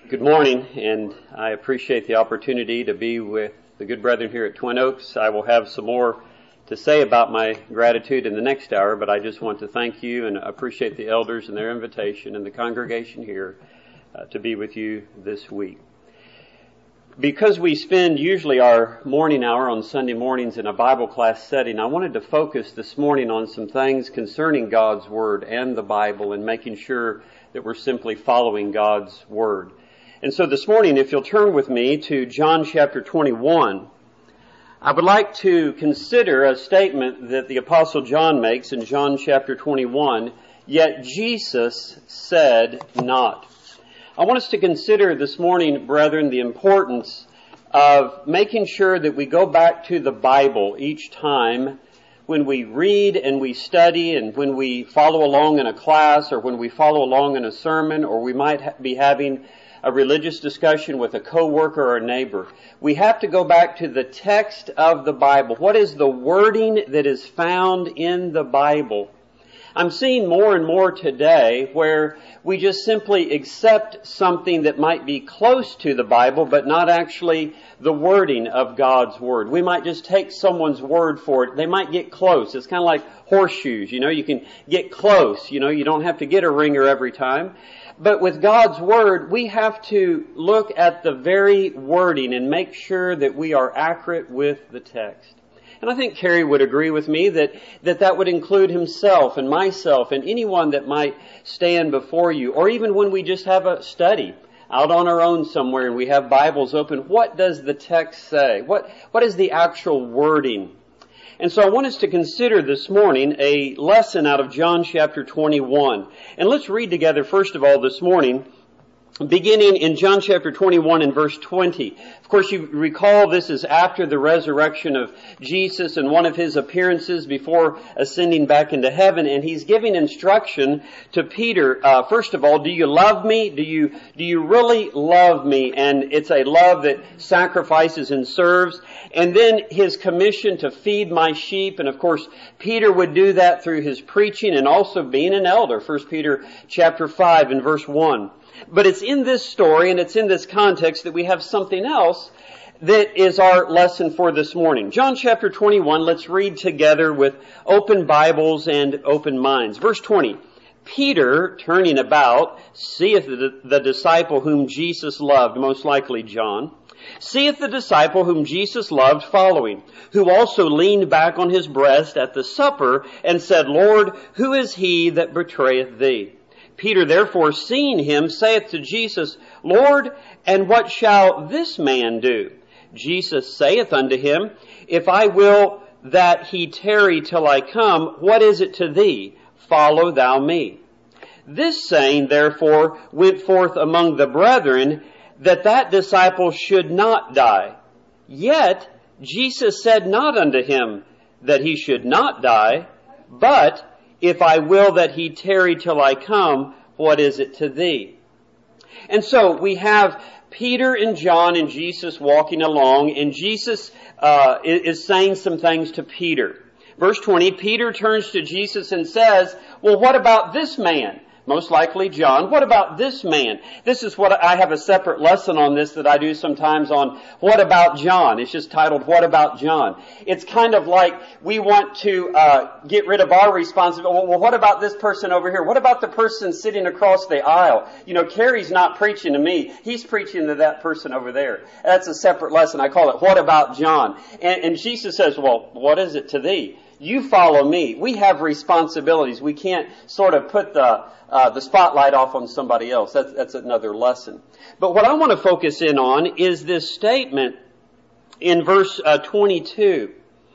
Good morning, and I appreciate the opportunity to be with the good brethren here at Twin Oaks. I will have some more to say about my gratitude in the next hour, but I just want to thank you and appreciate the elders and their invitation and the congregation here to be with you this week. Because we spend usually our morning hour on Sunday mornings in a Bible class setting, I wanted to focus this morning on some things concerning God's Word and the Bible and making sure that we're simply following God's Word. And so this morning, if you'll turn with me to John chapter 21, I would like to consider a statement that the Apostle John makes in John chapter 21, "Yet Jesus said not." I want us to consider this morning, brethren, the importance of making sure that we go back to the Bible each time when we read and we study and when we follow along in a class or when we follow along in a sermon or we might be having a religious discussion with a coworker or a neighbor. We have to go back to the text of the Bible. What is the wording that is found in the Bible? I'm seeing more and more today where we just simply accept something that might be close to the Bible, but not actually the wording of God's Word. We might just take someone's word for it. They might get close. It's kind of like horseshoes. You can get close. You don't have to get a ringer every time. But with God's Word, we have to look at the very wording and make sure that we are accurate with the text. And I think Carrie would agree with me that would include himself and myself and anyone that might stand before you. Or even when we just have a study out on our own somewhere and we have Bibles open, what does the text say? What is the actual wording? And so I want us to consider this morning a lesson out of John chapter 21. And let's read together, first of all, this morning, beginning in John chapter 21 and verse 20. Of course, you recall this is after the resurrection of Jesus and one of his appearances before ascending back into heaven. And he's giving instruction to Peter. First of all, do you love me? Do you really love me? And it's a love that sacrifices and serves. And then his commission to feed my sheep. And of course, Peter would do that through his preaching and also being an elder. 1 Peter chapter 5 and verse 1. But it's in this story and it's in this context that we have something else that is our lesson for this morning. John chapter 21, let's read together with open Bibles and open minds. Verse 20, Peter, turning about, seeth the disciple whom Jesus loved, most likely John, seeth the disciple whom Jesus loved following, who also leaned back on his breast at the supper and said, Lord, who is he that betrayeth thee? Peter therefore, seeing him, saith to Jesus, Lord, and what shall this man do? Jesus saith unto him, If I will that he tarry till I come, what is it to thee? Follow thou me. This saying therefore went forth among the brethren, that disciple should not die. Yet Jesus said not unto him that he should not die, but if I will that he tarry till I come, what is it to thee? And so we have Peter and John and Jesus walking along, and Jesus is saying some things to Peter. Verse 20, Peter turns to Jesus and says, well, what about this man? Most likely John. What about this man? This is what I have a separate lesson on this that I do sometimes on what about John? It's just titled, What About John? It's kind of like we want to get rid of our responsibility. Well, what about this person over here? What about the person sitting across the aisle? Carrie's not preaching to me. He's preaching to that person over there. That's a separate lesson. I call it, What About John? And Jesus says, well, what is it to thee? You follow me. We have responsibilities. We can't sort of put the spotlight off on somebody else. That's another lesson. But what I want to focus in on is this statement in verse 22.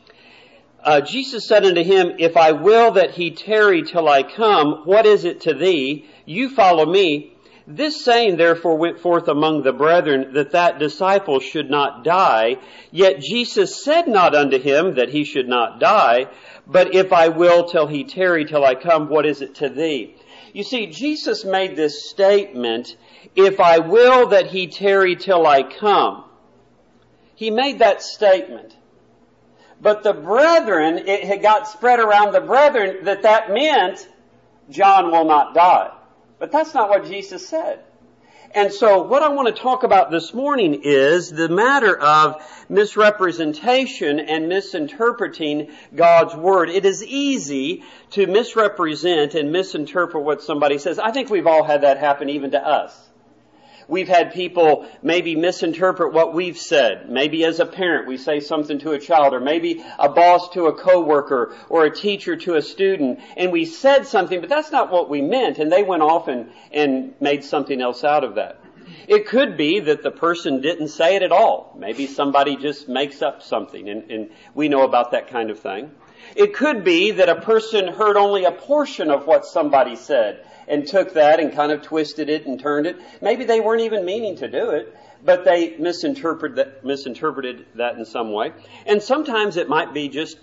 Jesus said unto him, If I will that he tarry till I come, what is it to thee? You follow me. This saying therefore went forth among the brethren, that disciple should not die. Yet Jesus said not unto him that he should not die, but if I will till he tarry till I come, what is it to thee? You see, Jesus made this statement, if I will that he tarry till I come. He made that statement. But the brethren, it had got spread around the brethren that meant John will not die. But that's not what Jesus said. And so what I want to talk about this morning is the matter of misrepresentation and misinterpreting God's Word. It is easy to misrepresent and misinterpret what somebody says. I think we've all had that happen even to us. We've had people maybe misinterpret what we've said. Maybe as a parent we say something to a child, or maybe a boss to a coworker, or a teacher to a student, and we said something, but that's not what we meant, and they went off and made something else out of that. It could be that the person didn't say it at all. Maybe somebody just makes up something, and we know about that kind of thing. It could be that a person heard only a portion of what somebody said and took that and kind of twisted it and turned it. Maybe they weren't even meaning to do it, but they misinterpreted that in some way. And sometimes it might be just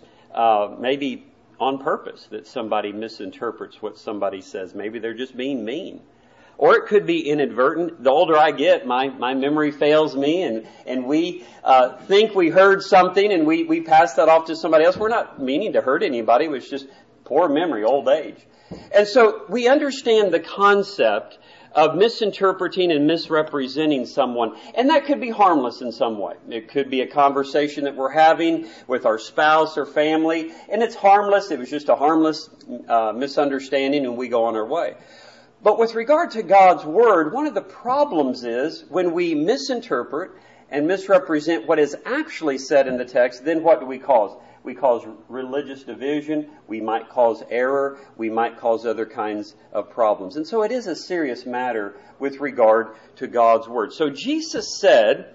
maybe on purpose that somebody misinterprets what somebody says. Maybe they're just being mean. Or it could be inadvertent. The older I get, my memory fails me, and we think we heard something and we pass that off to somebody else. We're not meaning to hurt anybody. It was just poor memory, old age. And so we understand the concept of misinterpreting and misrepresenting someone. And that could be harmless in some way. It could be a conversation that we're having with our spouse or family, and it's harmless. It was just a harmless misunderstanding, and we go on our way. But with regard to God's Word, one of the problems is when we misinterpret and misrepresent what is actually said in the text, then what do we cause? We cause religious division, we might cause error, we might cause other kinds of problems. And so it is a serious matter with regard to God's Word. So Jesus said,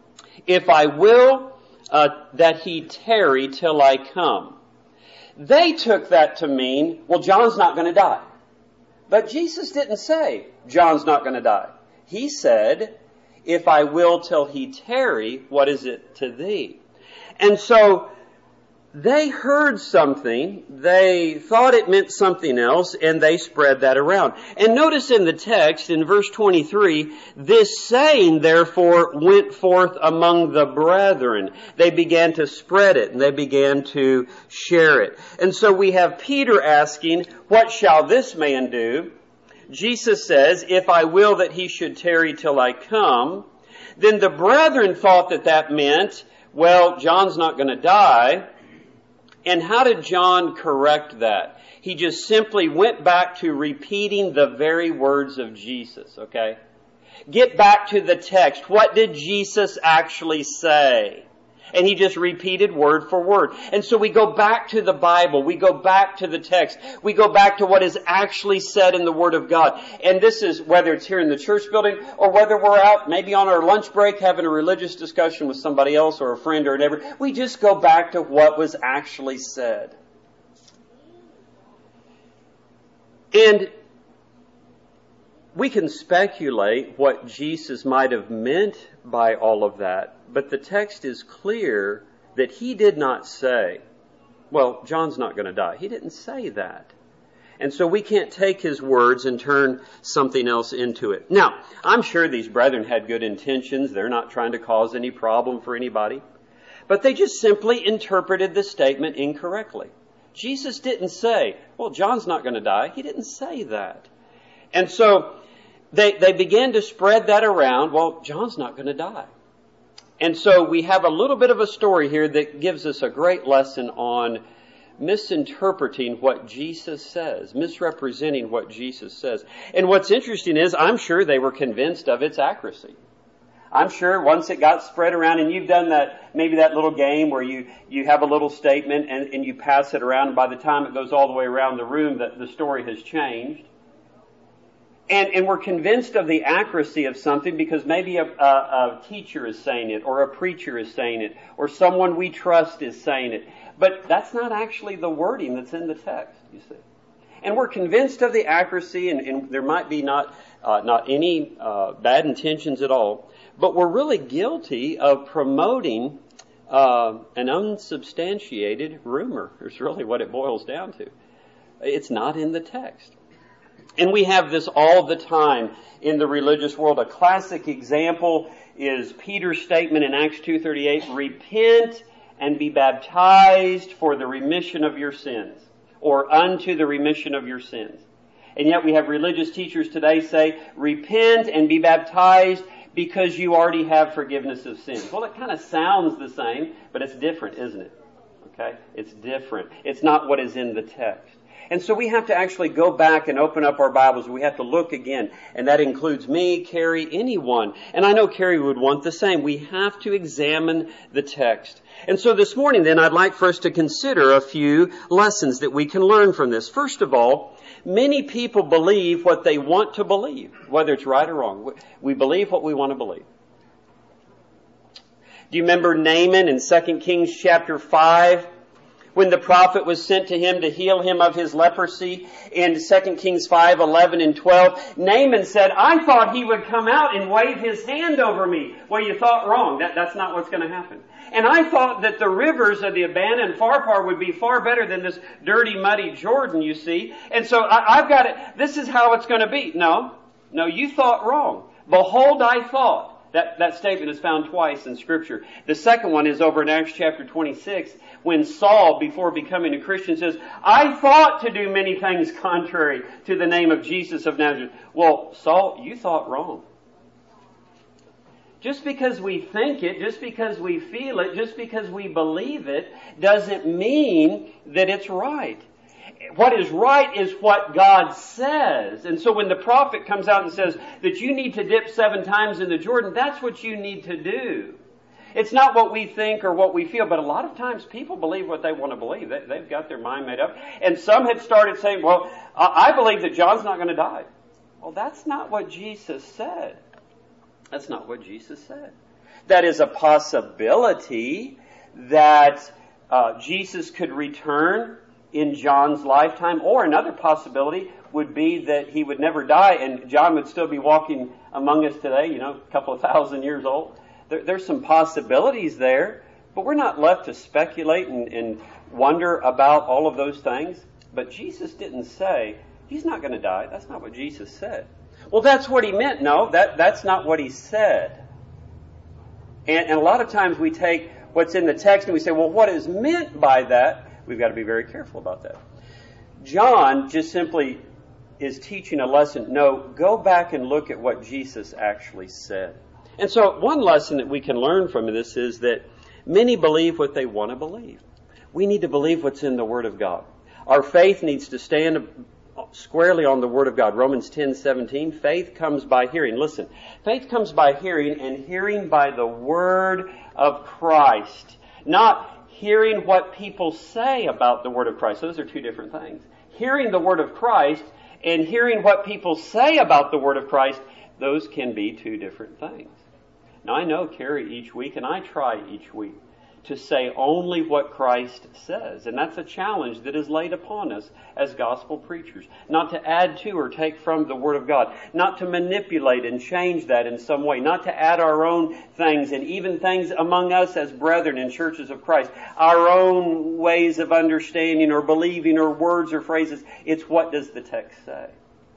if I will that he tarry till I come. They took that to mean, well, John's not going to die. But Jesus didn't say, John's not going to die. He said, if I will till he tarry, what is it to thee? And so they heard something, they thought it meant something else, and they spread that around. And notice in the text, in verse 23, this saying, therefore, went forth among the brethren. They began to spread it, and they began to share it. And so we have Peter asking, what shall this man do? Jesus says, if I will that he should tarry till I come. Then the brethren thought that meant, well, John's not going to die. And how did John correct that? He just simply went back to repeating the very words of Jesus, okay? Get back to the text. What did Jesus actually say? And he just repeated word for word. And so we go back to the Bible. We go back to the text. We go back to what is actually said in the Word of God. And this is whether it's here in the church building or whether we're out maybe on our lunch break having a religious discussion with somebody else or a friend or whatever. We just go back to what was actually said. And we can speculate what Jesus might have meant by all of that, but the text is clear that he did not say, well, John's not going to die. He didn't say that. And so we can't take his words and turn something else into it. Now, I'm sure these brethren had good intentions. They're not trying to cause any problem for anybody. But they just simply interpreted the statement incorrectly. Jesus didn't say, well, John's not going to die. He didn't say that. And so they began to spread that around. Well, John's not going to die. And so we have a little bit of a story here that gives us a great lesson on misinterpreting what Jesus says, misrepresenting what Jesus says. And what's interesting is I'm sure they were convinced of its accuracy. I'm sure once it got spread around, and you've done that, maybe that little game where you have a little statement and you pass it around, and by the time it goes all the way around the room, the story has changed. And we're convinced of the accuracy of something because maybe a teacher is saying it, or a preacher is saying it, or someone we trust is saying it. But that's not actually the wording that's in the text, you see. And we're convinced of the accuracy, and there might be not any bad intentions at all. But we're really guilty of promoting an unsubstantiated rumor. It's really what it boils down to. It's not in the text. And we have this all the time in the religious world. A classic example is Peter's statement in Acts 2:38, repent and be baptized for the remission of your sins, or unto the remission of your sins. And yet we have religious teachers today say, repent and be baptized because you already have forgiveness of sins. Well, it kind of sounds the same, but it's different, isn't it? Okay? It's different. It's not what is in the text. And so we have to actually go back and open up our Bibles. We have to look again. And that includes me, Carrie, anyone. And I know Carrie would want the same. We have to examine the text. And so this morning then I'd like for us to consider a few lessons that we can learn from this. First of all, many people believe what they want to believe, whether it's right or wrong. We believe what we want to believe. Do you remember Naaman in 2 Kings chapter 5? When the prophet was sent to him to heal him of his leprosy in 2 Kings 5, 11 and 12, Naaman said, I thought he would come out and wave his hand over me. Well, you thought wrong. That's not what's going to happen. And I thought that the rivers of the Abana and Pharpar would be far better than this dirty, muddy Jordan, you see. And so I've got it. This is how it's going to be. No, you thought wrong. Behold, I thought. That statement is found twice in Scripture. The second one is over in Acts chapter 26, when Saul, before becoming a Christian, says, I thought to do many things contrary to the name of Jesus of Nazareth. Well, Saul, you thought wrong. Just because we think it, just because we feel it, just because we believe it, doesn't mean that it's right. What is right is what God says. And so when the prophet comes out and says that you need to dip 7 times in the Jordan, that's what you need to do. It's not what we think or what we feel, but a lot of times people believe what they want to believe. They've got their mind made up. And some have started saying, well, I believe that John's not going to die. Well, that's not what Jesus said. That's not what Jesus said. That is a possibility that Jesus could return in John's lifetime, or another possibility would be that he would never die and John would still be walking among us today, a couple of thousand years old. There's some possibilities there, but we're not left to speculate and wonder about all of those things. But Jesus didn't say he's not going to die. That's not what Jesus said. Well, that's what he meant. No, that's not what he said. And a lot of times we take what's in the text and we say, well, what is meant by that? We've got to be very careful about that. John just simply is teaching a lesson. No, go back and look at what Jesus actually said. And so one lesson that we can learn from this is that many believe what they want to believe. We need to believe what's in the Word of God. Our faith needs to stand squarely on the Word of God. Romans 10:17, faith comes by hearing. Listen, faith comes by hearing, and hearing by the Word of Christ. Not hearing what people say about the Word of Christ. Those are two different things. Hearing the Word of Christ and hearing what people say about the Word of Christ, those can be two different things. Now, I know Carrie each week, and I try each week to say only what Christ says. And that's a challenge that is laid upon us as gospel preachers. Not to add to or take from the Word of God. Not to manipulate and change that in some way. Not to add our own things, and even things among us as brethren in churches of Christ. Our own ways of understanding or believing or words or phrases. It's what does the text say.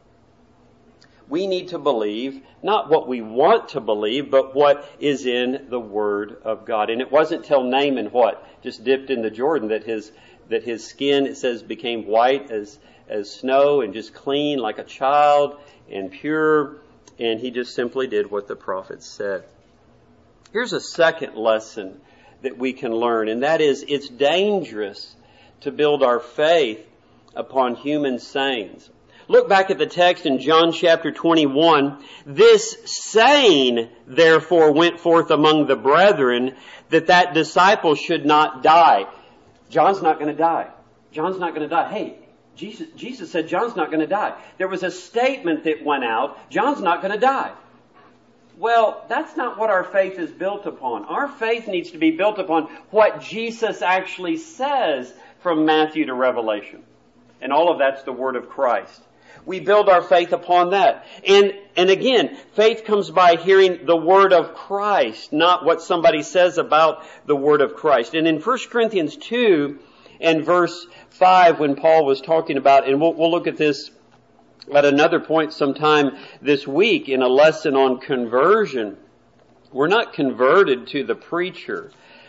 We need to believe not what we want to believe, but what is in the Word of God. And it wasn't till Naaman just dipped in the Jordan that his skin, it says, became white as snow and just clean like a child and pure. And he just simply did what the prophet said. Here's a second lesson that we can learn, and that is it's dangerous to build our faith upon human sayings. Look back at the text in John chapter 21. This saying, therefore, went forth among the brethren that disciple should not die. John's not going to die. John's not going to die. Hey, Jesus said John's not going to die. There was a statement that went out, John's not going to die. Well, that's not what our faith is built upon. Our faith needs to be built upon what Jesus actually says from Matthew to Revelation. And all of that's the Word of Christ. We build our faith upon that. And again, faith comes by hearing the Word of Christ, not what somebody says about the Word of Christ. And in 1 Corinthians 2 and verse 5, when Paul was talking about, and we'll look at this at another point sometime this week in a lesson on conversion. We're not converted to the preacher.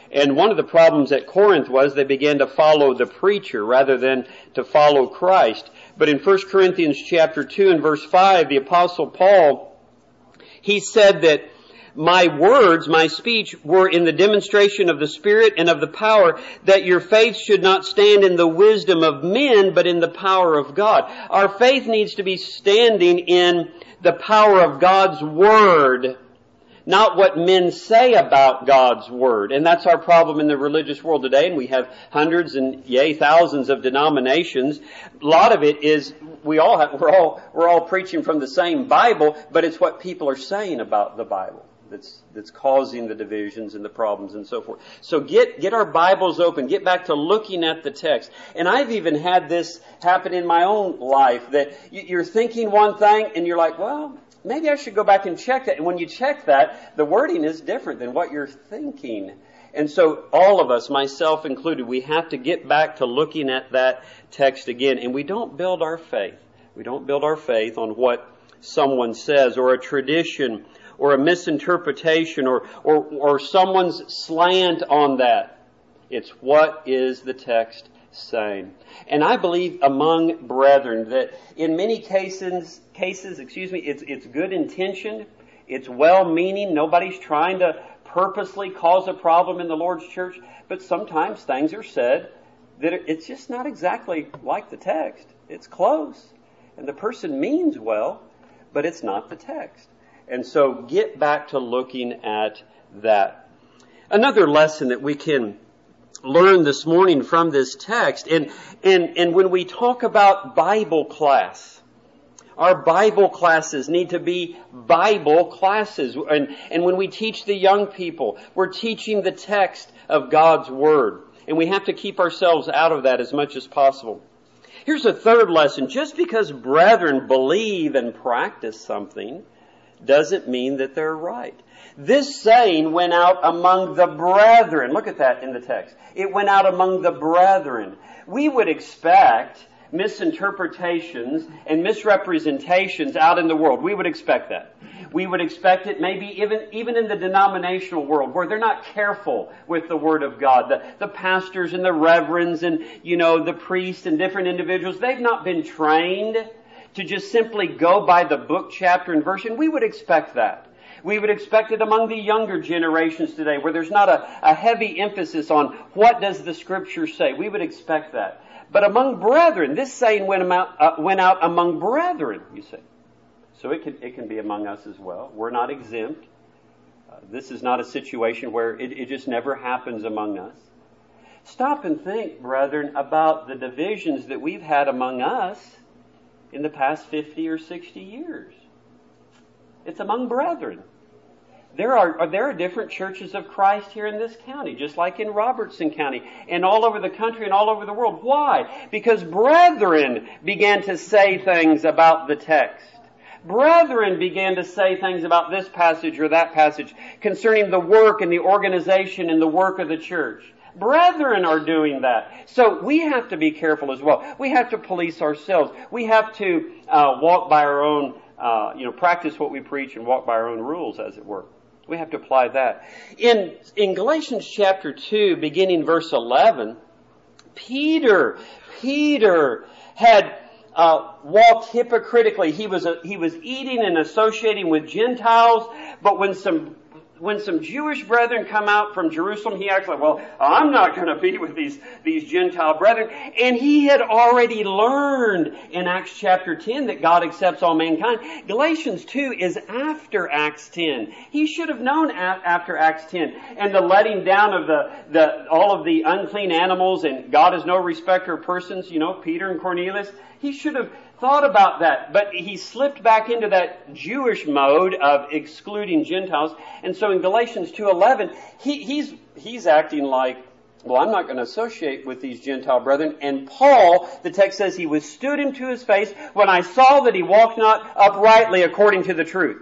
And one of the problems at Corinth was they began to follow the preacher rather than to follow Christ. But in 1 Corinthians chapter 2 and verse 5, the Apostle Paul, he said that my words, my speech, were in the demonstration of the Spirit and of the power, that your faith should not stand in the wisdom of men, but in the power of God. Our faith needs to be standing in the power of God's Word, not what men say about God's Word. And that's our problem in the religious world today. And we have hundreds and thousands of denominations. A lot of it is we're all preaching from the same Bible, but it's what people are saying about the Bible that's causing the divisions and the problems and so forth. So get our Bibles open. Get back to looking at the text. And I've even had this happen in my own life, that you're thinking one thing and you're like, well, maybe I should go back and check that. And when you check that, the wording is different than what you're thinking. And so all of us, myself included, we have to get back to looking at that text again. And we don't build our faith. We don't build our faith on what someone says or a tradition or a misinterpretation or someone's slant on that. It's what is the text saying. And I believe among brethren that in many cases, it's good intention, it's well-meaning, nobody's trying to purposely cause a problem in the Lord's church, but sometimes things are said that it's just not exactly like the text. It's close. And the person means well, but it's not the text. And so get back to looking at that. Another lesson that we can learn this morning from this text, and when we talk about Bible class, our Bible classes need to be Bible classes. And when we teach the young people, we're teaching the text of God's Word. And we have to keep ourselves out of that as much as possible. Here's a third lesson. Just because brethren believe and practice something doesn't mean that they're right. This saying went out among the brethren. Look at that in the text. It went out among the brethren. We would expect misinterpretations and misrepresentations out in the world. We would expect that. We would expect it maybe even in the denominational world where they're not careful with the Word of God. The pastors and the reverends and, the priests and different individuals, they've not been trained to just simply go by the book, chapter, and verse. And we would expect that. We would expect it among the younger generations today where there's not a heavy emphasis on what does the Scripture say. We would expect that. But among brethren, this saying went out among brethren, you see. So it can be among us as well. We're not exempt. This is not a situation where it just never happens among us. Stop and think, brethren, about the divisions that we've had among us in the past 50 or 60 years. It's among brethren. There are different churches of Christ here in this county, just like in Robertson County, and all over the country and all over the world. Why? Because brethren began to say things about the text. Brethren began to say things about this passage or that passage concerning the work and the organization and the work of the church. Brethren are doing that. So we have to be careful as well. We have to police ourselves. We have to walk by our own, practice what we preach and walk by our own rules, as it were. We have to apply that. In Galatians chapter 2, beginning verse 11, Peter had walked hypocritically. He was eating and associating with Gentiles, but when some Jewish brethren come out from Jerusalem, he acts like, well, I'm not going to be with these Gentile brethren. And he had already learned in Acts chapter 10 that God accepts all mankind. Galatians 2 is after Acts 10. He should have known after Acts 10. And the letting down of all of the unclean animals, and God is no respecter of persons, Peter and Cornelius. He should have thought about that, but he slipped back into that Jewish mode of excluding Gentiles. And so in Galatians 2:11, he's acting like, well, I'm not going to associate with these Gentile brethren. And Paul, the text says, he withstood him to his face when I saw that he walked not uprightly according to the truth.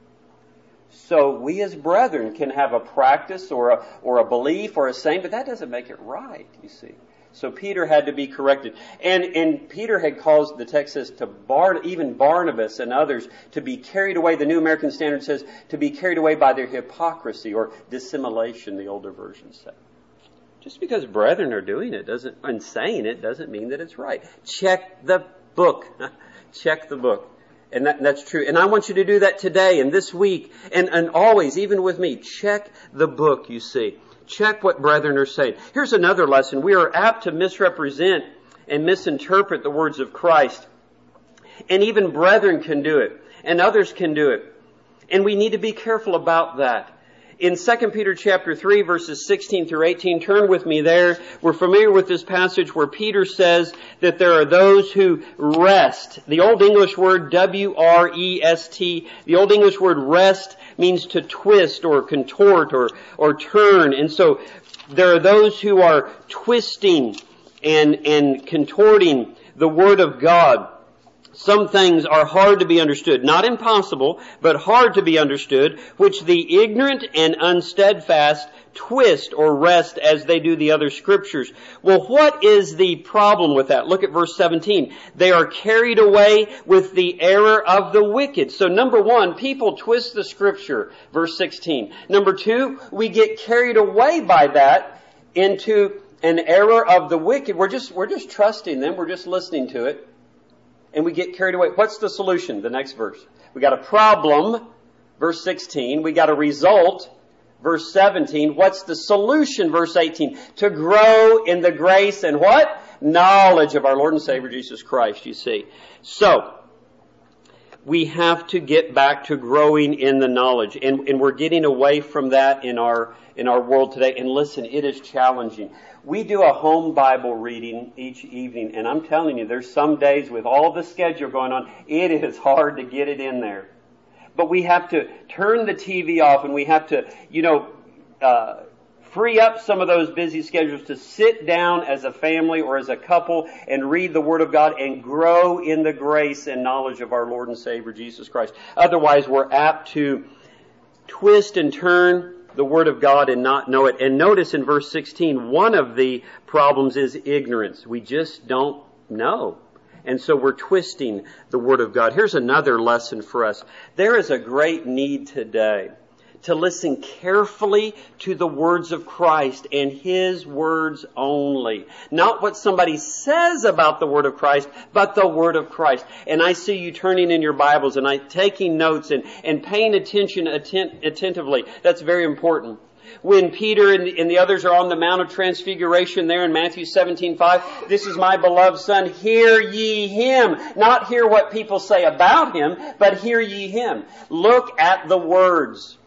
So we as brethren can have a practice or a belief or a saying, but that doesn't make it right, you see. So Peter had to be corrected. And Peter had caused, the text says, even Barnabas and others to be carried away. The New American Standard says, to be carried away by their hypocrisy or dissimulation, the older versions say. Just because brethren are doing it and saying it doesn't mean that it's right. Check the book. Check the book. And that's true. And I want you to do that today and this week and always, even with me. Check the book, you see. Check what brethren are saying. Here's another lesson. We are apt to misrepresent and misinterpret the words of Christ. And even brethren can do it. And others can do it. And we need to be careful about that. In 2 Peter chapter 3, verses 16 through 18, turn with me there. We're familiar with this passage where Peter says that there are those who rest. The Old English word W-R-E-S-T, the Old English word rest means to twist or contort or turn. And so there are those who are twisting and contorting the Word of God. Some things are hard to be understood, not impossible, but hard to be understood, which the ignorant and unsteadfast twist or wrest as they do the other scriptures. Well, what is the problem with that? Look at verse 17. They are carried away with the error of the wicked. So number one, people twist the scripture, verse 16. Number two, we get carried away by that into an error of the wicked. We're just trusting them. We're just listening to it. And we get carried away. What's the solution? The next verse. We got a problem, verse 16. We got a result, verse 17. What's the solution, verse 18? To grow in the grace and what? Knowledge of our Lord and Savior Jesus Christ, you see. So, we have to get back to growing in the knowledge. And we're getting away from that in our world today. And listen, it is challenging. We do a home Bible reading each evening, and I'm telling you, there's some days with all the schedule going on, it is hard to get it in there. But we have to turn the TV off, and we have to, free up some of those busy schedules to sit down as a family or as a couple and read the Word of God and grow in the grace and knowledge of our Lord and Savior Jesus Christ. Otherwise, we're apt to twist and turn the Word of God and not know it. And notice in verse 16, one of the problems is ignorance. We just don't know. And so we're twisting the Word of God. Here's another lesson for us. There is a great need today to listen carefully to the words of Christ and His words only. Not what somebody says about the Word of Christ, but the Word of Christ. And I see you turning in your Bibles and taking notes and paying attention attentively. That's very important. When Peter and the others are on the Mount of Transfiguration there in Matthew 17:5, this is my beloved Son, hear ye Him. Not hear what people say about Him, but hear ye Him. Look at the words.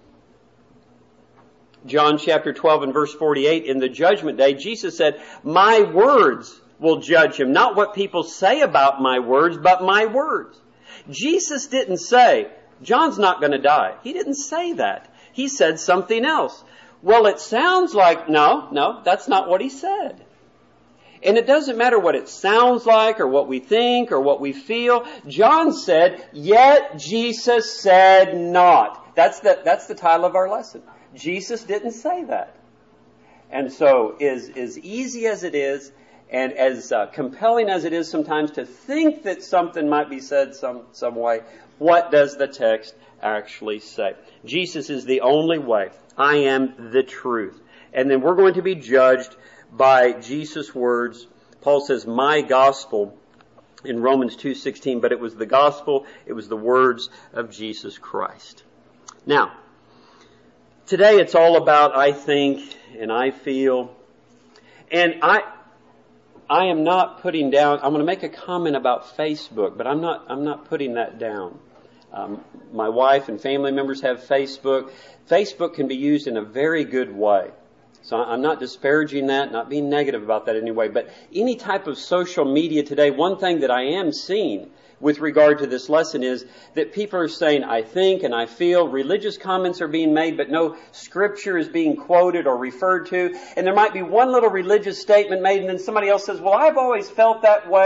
John chapter 12 and verse 48, in the judgment day, Jesus said, my words will judge him. Not what people say about my words, but my words. Jesus didn't say, John's not going to die. He didn't say that. He said something else. Well, it sounds like, no, that's not what he said. And it doesn't matter what it sounds like or what we think or what we feel. John said, yet Jesus said not. That's the title of our lesson. Jesus didn't say that. And so, as easy as it is, and as compelling as it is sometimes to think that something might be said some way, what does the text actually say? Jesus is the only way. I am the truth. And then we're going to be judged by Jesus' words. Paul says, my gospel in Romans 2:16, but it was the gospel, it was the words of Jesus Christ. Now, today it's all about I think and I feel. And I am not putting down, I'm going to make a comment about Facebook, but I'm not putting that down. My wife and family members have Facebook. Facebook can be used in a very good way. So I'm not disparaging that, not being negative about that anyway. But any type of social media today, one thing that I am seeing with regard to this lesson is that people are saying, I think and I feel. Religious comments are being made, but no scripture is being quoted or referred to. And there might be one little religious statement made, and then somebody else says, well, I've always felt that way.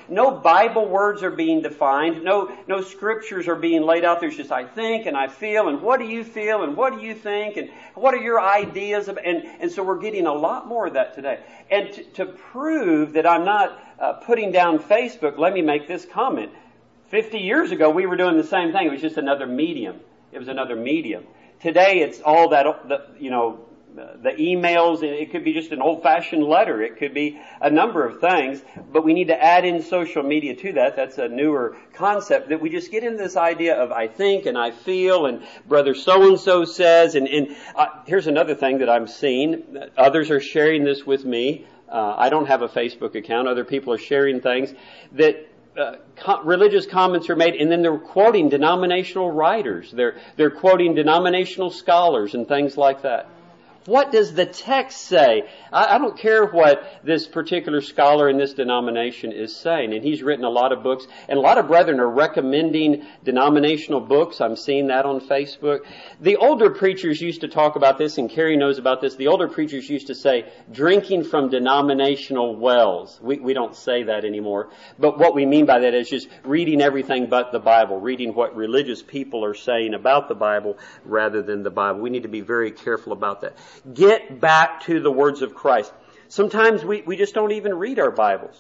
No Bible words are being defined. No scriptures are being laid out. There's just I think and I feel and what do you feel and what do you think and what are your ideas of, and so we're getting a lot more of that today. And to prove that I'm not putting down Facebook, let me make this comment. 50 years ago, we were doing the same thing. It was just another medium. It was another medium. Today, it's all that, the emails. It could be just an old-fashioned letter. It could be a number of things. But we need to add in social media to that. That's a newer concept, that we just get into this idea of I think and I feel and brother so-and-so says. And here's another thing that I'm seeing. Others are sharing this with me. I don't have a Facebook account. Other people are sharing things that religious comments are made, and then they're quoting denominational writers. They're quoting denominational scholars and things like that. What does the text say? I don't care what this particular scholar in this denomination is saying. And he's written a lot of books. And a lot of brethren are recommending denominational books. I'm seeing that on Facebook. The older preachers used to talk about this, and Carrie knows about this. The older preachers used to say, drinking from denominational wells. We don't say that anymore. But what we mean by that is just reading everything but the Bible. Reading what religious people are saying about the Bible rather than the Bible. We need to be very careful about that. Get back to the words of Christ. Sometimes we just don't even read our Bibles.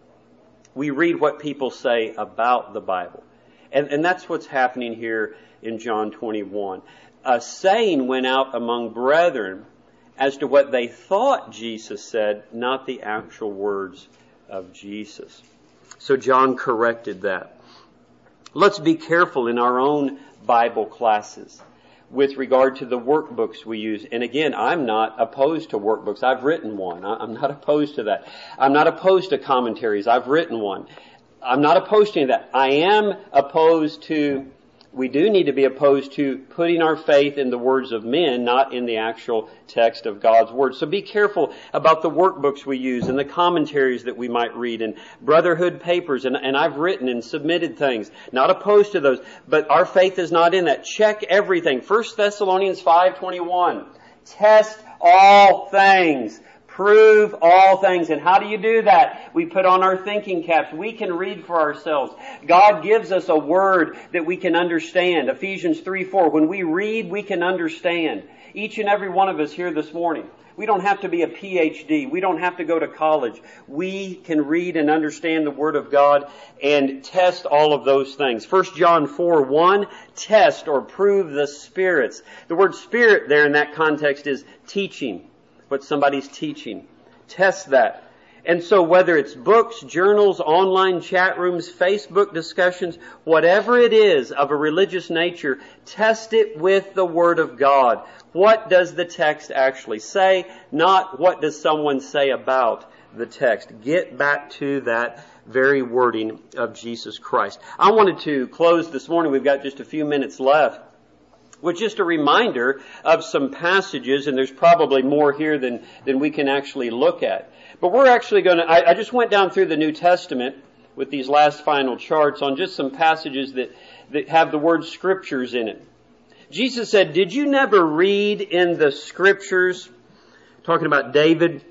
We read what people say about the Bible. And that's what's happening here in John 21. A saying went out among brethren as to what they thought Jesus said, not the actual words of Jesus. So John corrected that. Let's be careful in our own Bible classes with regard to the workbooks we use. And again, I'm not opposed to workbooks. I've written one. I'm not opposed to that. I'm not opposed to commentaries. I've written one. I'm not opposed to any of that. I am opposed to, we do need to be opposed to putting our faith in the words of men, not in the actual text of God's Word. So be careful about the workbooks we use and the commentaries that we might read and brotherhood papers. And I've written and submitted things. Not opposed to those. But our faith is not in that. Check everything. 1 Thessalonians 5:21. Test all things. Prove all things. And how do you do that? We put on our thinking caps. We can read for ourselves. God gives us a word that we can understand. Ephesians 3:4. When we read, we can understand. Each and every one of us here this morning. We don't have to be a PhD. We don't have to go to college. We can read and understand the Word of God and test all of those things. 1 John 4:1, test or prove the spirits. The word spirit there in that context is teaching. What somebody's teaching. Test that. And so whether it's books, journals, online chat rooms, Facebook discussions, whatever it is of a religious nature, test it with the Word of God. What does the text actually say? Not what does someone say about the text. Get back to that very wording of Jesus Christ. I wanted to close this morning. We've got just a few minutes left with just a reminder of some passages, and there's probably more here than we can actually look at. But we're actually going to, I just went down through the New Testament with these last final charts on just some passages that have the word scriptures in it. Jesus said, did you never read in the scriptures, talking about David,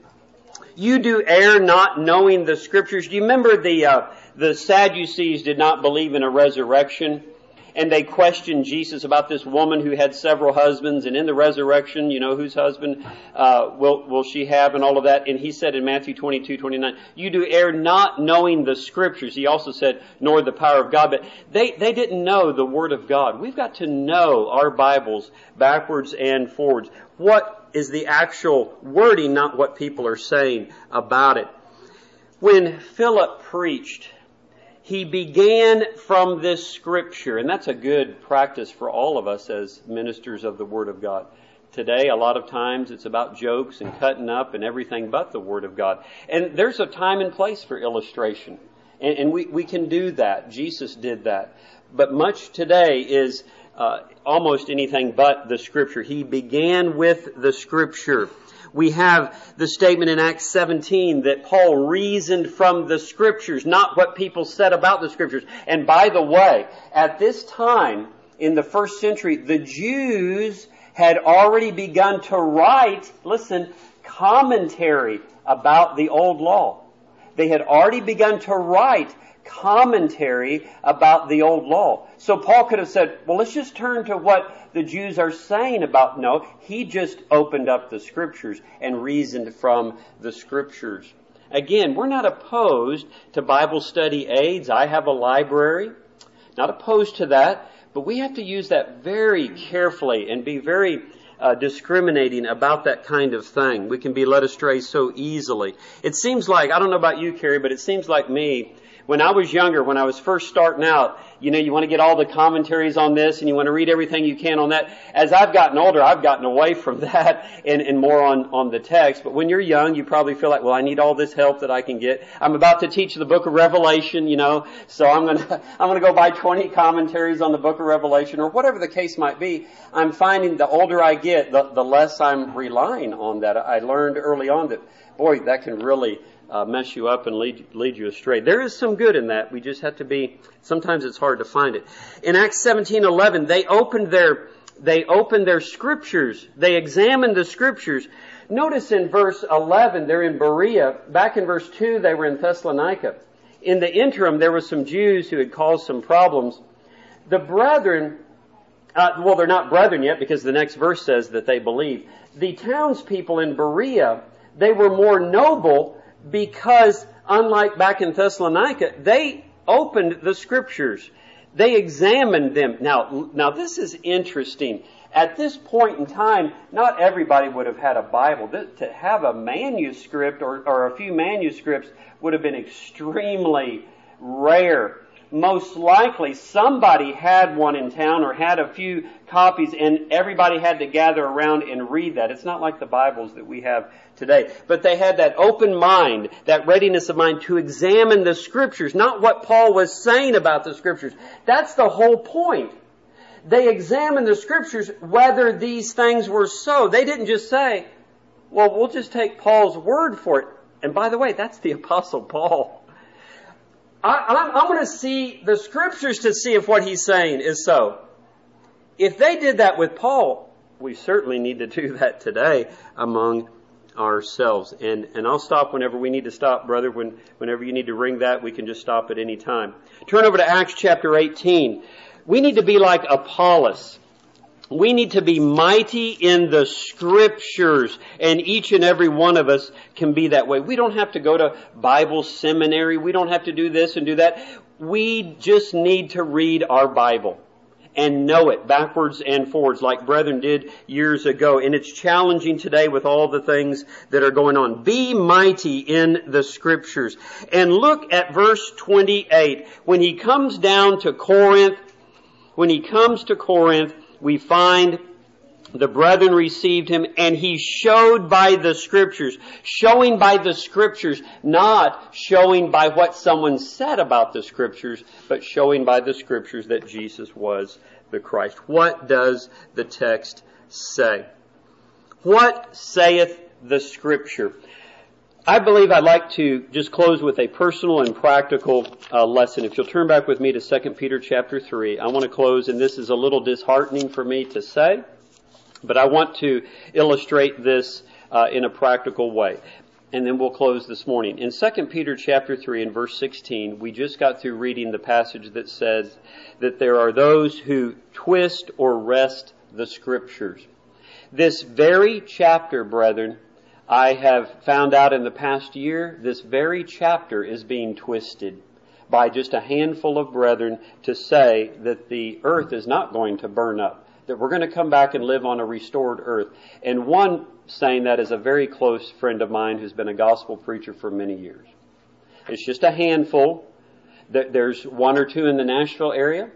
you do err not knowing the scriptures? Do you remember the Sadducees did not believe in a resurrection? And they questioned Jesus about this woman who had several husbands, and in the resurrection, whose husband will she have, and all of that. And he said in Matthew 22:29, you do err not knowing the scriptures. He also said, nor the power of God. But they didn't know the Word of God. We've got to know our Bibles backwards and forwards. What is the actual wording, not what people are saying about it. When Philip preached, he began from this scripture, and that's a good practice for all of us as ministers of the Word of God. Today, a lot of times, it's about jokes and cutting up and everything but the Word of God. And there's a time and place for illustration. And we can do that. Jesus did that. But much today is almost anything but the Scripture. He began with the Scripture. We have the statement in Acts 17 that Paul reasoned from the Scriptures, not what people said about the Scriptures. And by the way, at this time in the first century, the Jews had already begun to write, listen, commentary about the old law. They had already begun to write commentary about the old law. So Paul could have said, well, let's just turn to what the Jews are saying about. No, he just opened up the Scriptures and reasoned from the Scriptures. Again, we're not opposed to Bible study aids. I have a library. Not opposed to that, but we have to use that very carefully and be very discriminating about that kind of thing. We can be led astray so easily. It seems like, I don't know about you, Carrie, but it seems like me, when I was younger, when I was first starting out, you want to get all the commentaries on this and you want to read everything you can on that. As I've gotten older, I've gotten away from that and more on the text. But when you're young, you probably feel like, well, I need all this help that I can get. I'm about to teach the book of Revelation, so I'm going to go buy 20 commentaries on the book of Revelation or whatever the case might be. I'm finding the older I get, the less I'm relying on that. I learned early on that, boy, that can really mess you up and lead you astray. There is some good in that. We just have to be, sometimes it's hard to find it. In Acts 17:11, they opened their Scriptures. They examined the Scriptures. Notice in verse 11, they're in Berea. Back in verse 2, they were in Thessalonica. In the interim, there were some Jews who had caused some problems. The brethren, they're not brethren yet because the next verse says that they believe. The townspeople in Berea, they were more noble because, unlike back in Thessalonica, they opened the Scriptures. They examined them. Now this is interesting. At this point in time, not everybody would have had a Bible. To have a manuscript or a few manuscripts would have been extremely rare. Most likely somebody had one in town or had a few copies and everybody had to gather around and read that. It's not like the Bibles that we have today. But they had that open mind, that readiness of mind to examine the Scriptures, not what Paul was saying about the Scriptures. That's the whole point. They examined the Scriptures whether these things were so. They didn't just say, well, we'll just take Paul's word for it. And by the way, that's the Apostle Paul. I'm going to see the Scriptures to see if what he's saying is so. If they did that with Paul, we certainly need to do that today among ourselves. And I'll stop whenever we need to stop, brother. Whenever you need to ring that, we can just stop at any time. Turn over to Acts chapter 18. We need to be like Apollos. We need to be mighty in the Scriptures, and each and every one of us can be that way. We don't have to go to Bible seminary. We don't have to do this and do that. We just need to read our Bible and know it backwards and forwards like brethren did years ago. And it's challenging today with all the things that are going on. Be mighty in the Scriptures. And look at verse 28. When he comes down to Corinth, we find the brethren received him, and he showed by the Scriptures. Showing by the Scriptures, not showing by what someone said about the Scriptures, but showing by the Scriptures that Jesus was the Christ. What does the text say? What saith the Scripture? I believe I'd like to just close with a personal and practical lesson. If you'll turn back with me to 2 Peter chapter 3, I want to close, and this is a little disheartening for me to say, but I want to illustrate this in a practical way. And then we'll close this morning. In 2 Peter chapter 3 and verse 16, we just got through reading the passage that says that there are those who twist or wrest the Scriptures. This very chapter, brethren, I have found out in the past year, this very chapter is being twisted by just a handful of brethren to say that the earth is not going to burn up, that we're going to come back and live on a restored earth. And one saying that is a very close friend of mine who's been a gospel preacher for many years. It's just a handful. There's one or two in the Nashville area.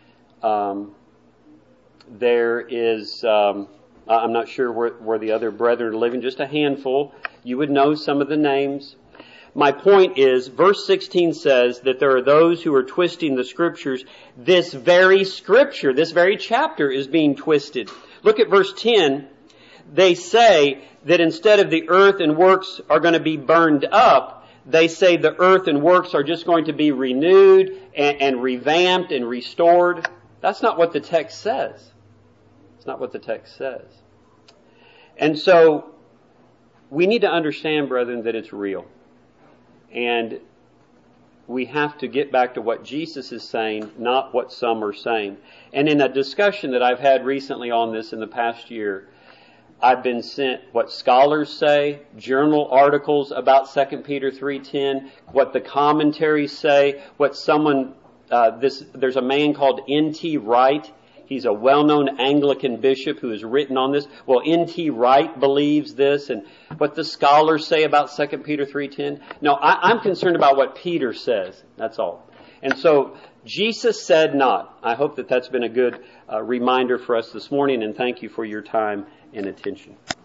There is... I'm not sure where the other brethren are living, just a handful. You would know some of the names. My point is, verse 16 says that there are those who are twisting the Scriptures. This very Scripture, this very chapter is being twisted. Look at verse 10. They say that instead of the earth and works are going to be burned up, they say the earth and works are just going to be renewed and revamped and restored. That's not what the text says. It's not what the text says. And so we need to understand, brethren, that it's real. And we have to get back to what Jesus is saying, not what some are saying. And in a discussion that I've had recently on this in the past year, I've been sent what scholars say, journal articles about 2 Peter 3:10, what the commentaries say, what someone, there's a man called N.T. Wright. He's a well-known Anglican bishop who has written on this. Well, N.T. Wright believes this, and what the scholars say about 2 Peter 3:10. No, I'm concerned about what Peter says. That's all. And so, Jesus said not. I hope that that's been a good reminder for us this morning, and thank you for your time and attention.